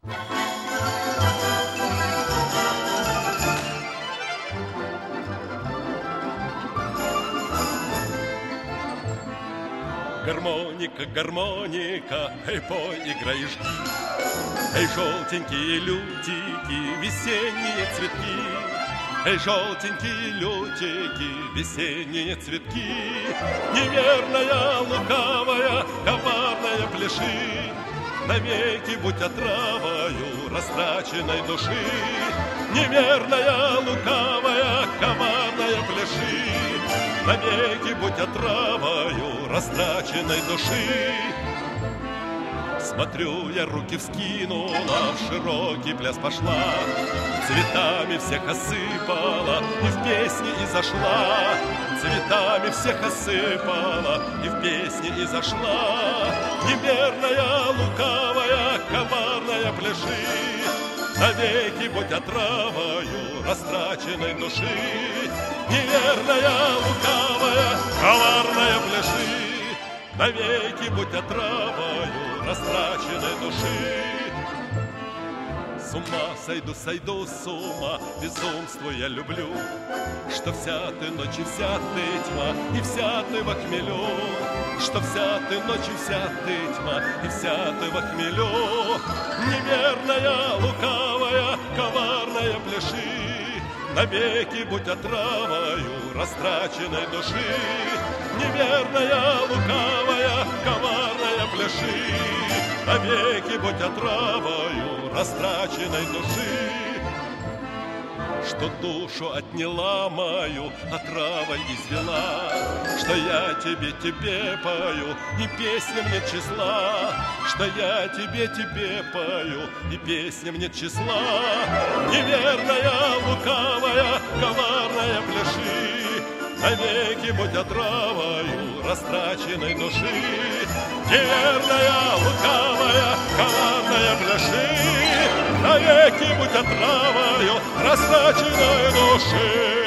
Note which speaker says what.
Speaker 1: Гармоника, гармоника, эй, поиграй и жги. Эй, желтенькие лютики, весенние цветки. Эй, желтенькие лютики, весенние цветки. Неверная, лукавая, коварная пляши. Навеки будь отравою растраченной души. Неверная, лукавая, коварная пляши. Навеки будь отравою растраченной души. Смотрю, я руки вскинула, в широкий пляс пошла, цветами всех осыпала и в песне и зашла. Цветами всех осыпала и в песне и зашла. Неверная, лукавая, коварная пляши. Навеки будь отравою растраченной души. Неверная, лукавая, коварная пляши. Навеки будь отравою растраченной души. С ума сойду с ума, безумство я люблю, что вся ты ночь и вся ты тьма, и вся ты во хмелю. Что вся ты ночь и вся ты тьма, и вся ты во хмелю. Неверная, лукавая, коварная пляши. Навеки будь отравою растраченной души. Неверная, лукавая, коварная пляши. Навеки будь отравою растраченной души. Что душу отняла мою, отравой извела. Что я тебе пою, и песням нет числа. Что я тебе пою, и песням нет числа. Неверная, лукавая, коварная пляши. Навеки будь отравою растраченной души. Неверная, лукавая, коварная пляши. Навеки будь отравою растраченной души.